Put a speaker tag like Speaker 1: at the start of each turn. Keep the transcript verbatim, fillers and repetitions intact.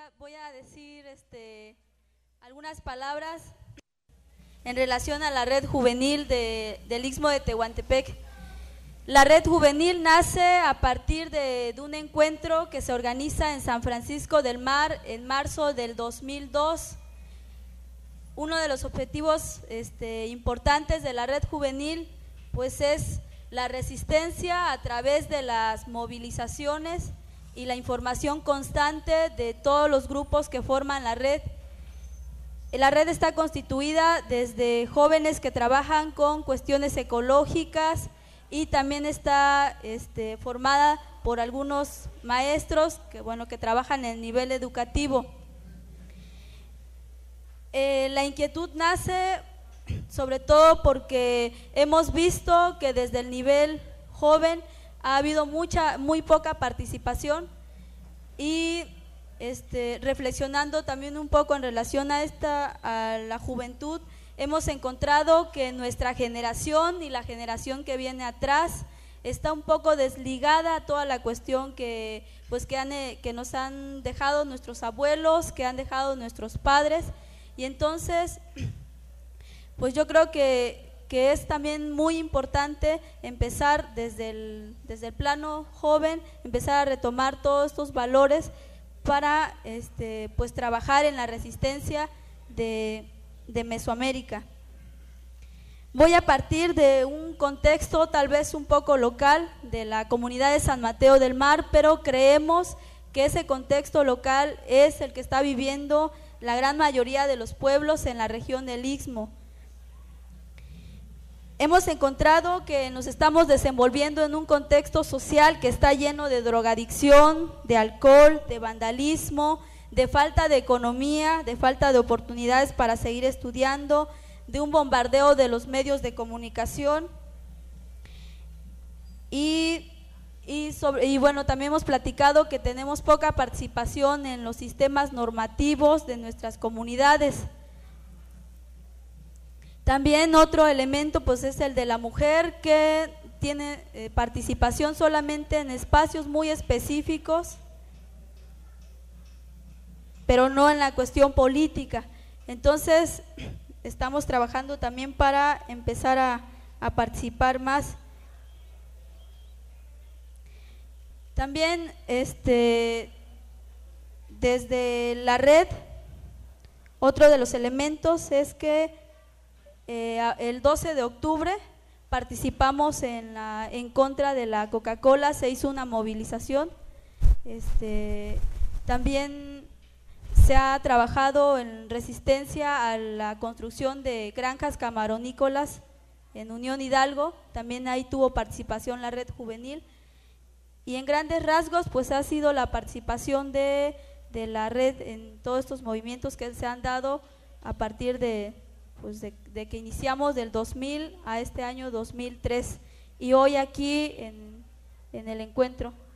Speaker 1: a, voy a decir este, algunas palabras en relación a la red juvenil de, del Istmo de Tehuantepec. La red juvenil nace a partir de, de un encuentro que se organiza en San Francisco del Mar en marzo del dos mil dos. Uno de los objetivos este, importantes de la red juvenil pues es la resistencia a través de las movilizaciones y la información constante de todos los grupos que forman la red. La red está constituida desde jóvenes que trabajan con cuestiones ecológicas y también está este, formada por algunos maestros que, bueno, que trabajan en el nivel educativo. Eh, la inquietud nace sobre todo porque hemos visto que desde el nivel joven ha habido mucha, muy poca participación y este, reflexionando también un poco en relación a esta, a la juventud, hemos encontrado que nuestra generación y la generación que viene atrás está un poco desligada a toda la cuestión que, pues, que, han, que nos han dejado nuestros abuelos, que han dejado nuestros padres, y entonces pues yo creo que, que es también muy importante empezar desde el, desde el plano joven, empezar a retomar todos estos valores para este, pues trabajar en la resistencia de, de Mesoamérica. Voy a partir de un contexto tal vez un poco local de la comunidad de San Mateo del Mar, pero creemos que ese contexto local es el que está viviendo la gran mayoría de los pueblos en la región del Istmo. Hemos encontrado que nos estamos desenvolviendo en un contexto social que está lleno de drogadicción, de alcohol, de vandalismo, de falta de economía, de falta de oportunidades para seguir estudiando, de un bombardeo de los medios de comunicación y, y, sobre, y bueno, también hemos platicado que tenemos poca participación en los sistemas normativos de nuestras comunidades. También otro elemento pues es el de la mujer, que tiene eh, participación solamente en espacios muy específicos, pero no en la cuestión política. Entonces estamos trabajando también para empezar a, a participar más. También este, desde la red, otro de los elementos es que Eh, el doce de octubre participamos en, la, en contra de la Coca-Cola, se hizo una movilización. Este, también se ha trabajado en resistencia a la construcción de granjas camaronícolas en Unión Hidalgo, también ahí tuvo participación la red juvenil. Y en grandes rasgos pues ha sido la participación de, de la red en todos estos movimientos que se han dado a partir de pues de, de que iniciamos del dos mil a este año dos mil tres y hoy aquí en, en el encuentro.